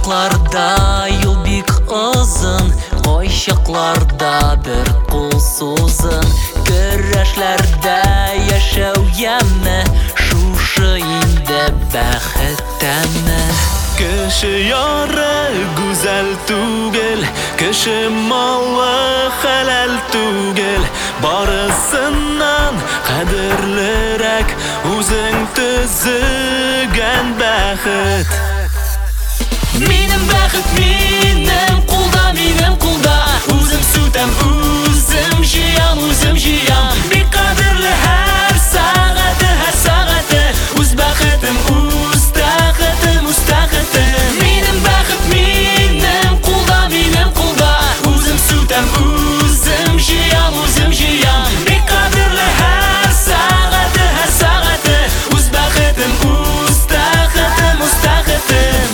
Ушакларда юл бик озын, кайчакларда бер кул сузын. Көрәшләрдә яшәү яме, шушы инде бәхет тәме. Кеше яры гүзәл түгел, кеше малы хәләл түгел. Барысыннан кадерлерәк үзең төзегән бәхет. Минем бәхет минем кулда, минем кулда. Үзем сүтәм, үзем җыям, үзем җыям. Бик кадерле һәр сәгате, һәр сәгате. Үз бәхетем, үз тәхетем, үз тәхетем. Минем бәхет минем кулда, минем кулда. Үзем сүтәм, үзем җыям, үзем җыям. Бик кадерле һәр сәгате, һәр сәгате. Үз бәхетем, үз тәхетем, үз тәхетем.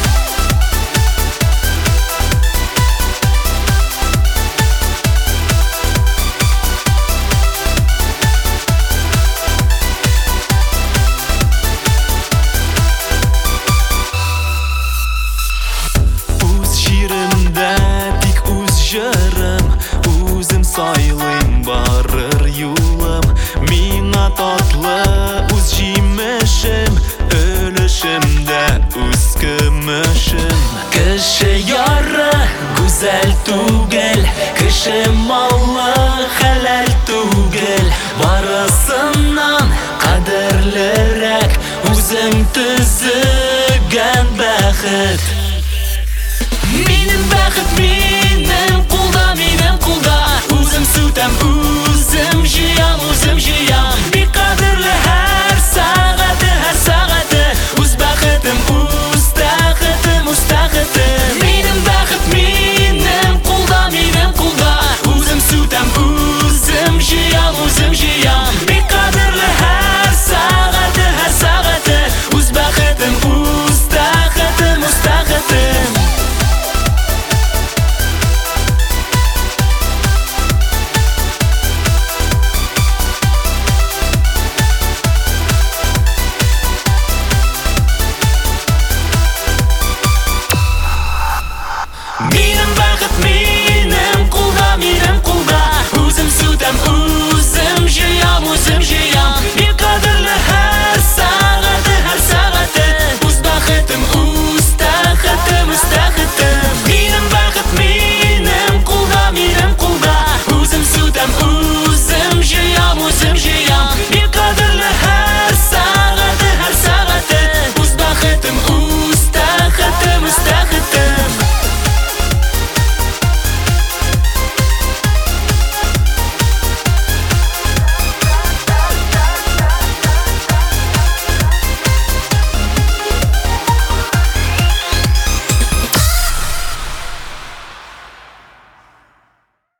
Җырым, үзем сайлыйм барыр юлым. Миңа татлы үз җимешем, өлешемдә үз көмешем. Кеше яры гүзәл түгел, кеше малы хәләл түгел. Барысыннан кадерлерәк үзең төзегән бәхет. Минем бәхет минем кулда, минем кулда. Үзем сүтәм, үзем җыям, үзем җыям. Бик кадерле һәр сәгате, һәр сәгате.